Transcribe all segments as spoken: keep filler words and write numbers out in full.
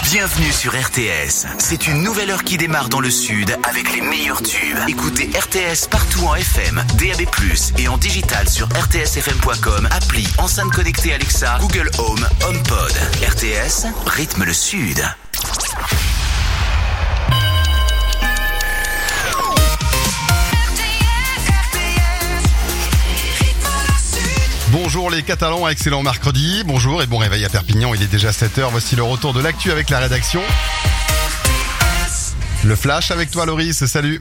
Bienvenue sur R T S. C'est une nouvelle heure qui démarre dans le sud avec les meilleurs tubes. Écoutez R T S partout en F M, D A B plus, et en digital sur r t s f m point com, appli, enceinte connectée Alexa, Google Home, HomePod. R T S, rythme le sud. Bonjour les Catalans, excellent mercredi, bonjour et bon réveil à Perpignan, il est déjà sept heures, voici le retour de l'actu avec la rédaction. Le flash avec toi Loris, salut.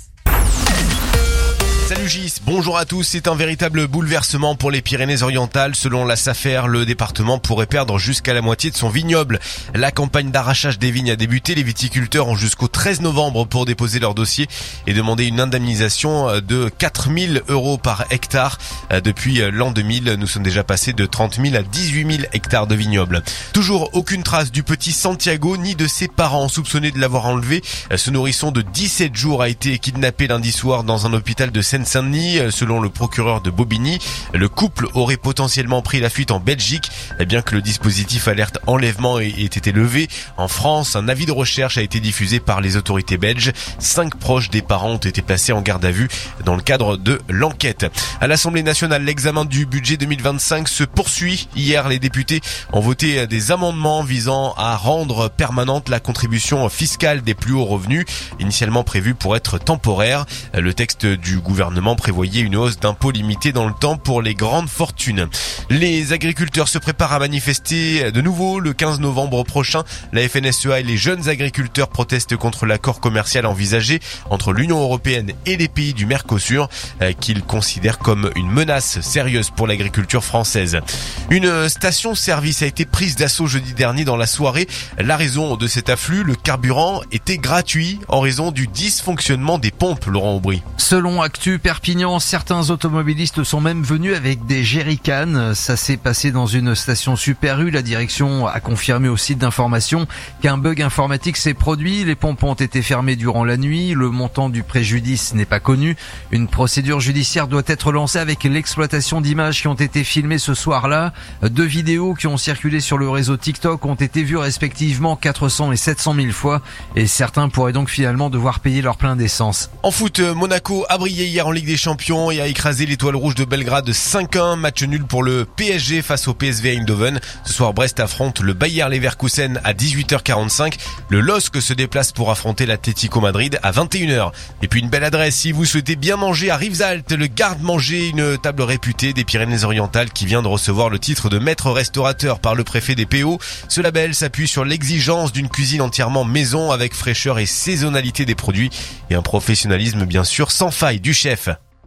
Salut Gis, bonjour à tous. C'est un véritable bouleversement pour les Pyrénées-Orientales. Selon la SAFER, le département pourrait perdre jusqu'à la moitié de son vignoble. La campagne d'arrachage des vignes a débuté. Les viticulteurs ont jusqu'au treize novembre pour déposer leur dossier et demander une indemnisation de quatre mille euros par hectare. Depuis l'an deux mille, nous sommes déjà passés de trente mille à dix-huit mille hectares de vignobles. Toujours aucune trace du petit Santiago ni de ses parents soupçonnés de l'avoir enlevé. Ce nourrisson de dix-sept jours a été kidnappé lundi soir dans un hôpital de Seine-Saint-Denis. Selon le procureur de Bobigny, le couple aurait potentiellement pris la fuite en Belgique, bien que le dispositif alerte enlèvement ait été levé. En France, un avis de recherche a été diffusé par les autorités belges. Cinq proches des parents ont été placés en garde à vue dans le cadre de l'enquête. À l'Assemblée nationale, l'examen du budget deux mille vingt-cinq se poursuit. Hier, les députés ont voté des amendements visant à rendre permanente la contribution fiscale des plus hauts revenus, initialement prévue pour être temporaire. Le texte du gouvernement prévoyait une hausse d'impôts limitée dans le temps pour les grandes fortunes. Les agriculteurs se préparent à manifester de nouveau le quinze novembre prochain. La F N S E A et les jeunes agriculteurs protestent contre l'accord commercial envisagé entre l'Union européenne et les pays du Mercosur, qu'ils considèrent comme une menace sérieuse pour l'agriculture française. Une station-service a été prise d'assaut jeudi dernier dans la soirée. La raison de cet afflux, le carburant était gratuit en raison du dysfonctionnement des pompes, Laurent Aubry. Selon Actu Perpignan, certains automobilistes sont même venus avec des jerrycans. Ça s'est passé dans une station Super U. La direction a confirmé au site d'information qu'un bug informatique s'est produit. Les pompes ont été fermées durant la nuit. Le montant du préjudice n'est pas connu. Une procédure judiciaire doit être lancée avec l'exploitation d'images qui ont été filmées ce soir-là. Deux vidéos qui ont circulé sur le réseau TikTok ont été vues respectivement quatre cents et sept cent mille fois. Et certains pourraient donc finalement devoir payer leur plein d'essence. En foot, Monaco a brillé hier en Ligue des Champions et a écrasé l'Étoile Rouge de Belgrade cinq un, match nul pour le P S G face au P S V Eindhoven. Ce soir, Brest affronte le Bayer Leverkusen à dix-huit heures quarante-cinq. Le L O S C se déplace pour affronter l'Atlético Madrid à vingt et une heures. Et puis une belle adresse si vous souhaitez bien manger à Rivesaltes, le Garde-Manger, une table réputée des Pyrénées-Orientales qui vient de recevoir le titre de maître restaurateur par le préfet des P O. Ce label s'appuie sur l'exigence d'une cuisine entièrement maison avec fraîcheur et saisonnalité des produits et un professionnalisme bien sûr sans faille du chef.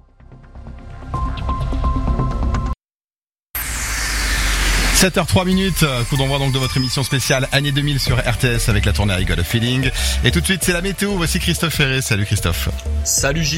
sept heures trois minutes, coup d'envoi donc de votre émission spéciale année deux mille sur R T S avec la tournée I Got a Feeling. Et tout de suite c'est la météo, voici Christophe Ferré. Salut Christophe. Salut Gilles.